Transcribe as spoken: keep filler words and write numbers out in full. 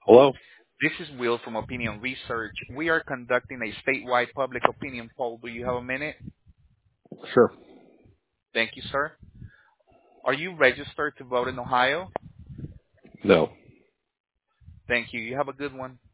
Hello? This is Will from Opinion Research. We are conducting a statewide public opinion poll. Do you have a minute? Sure. Thank you, sir. Are you registered to vote in Ohio? No. Thank you. You have a good one.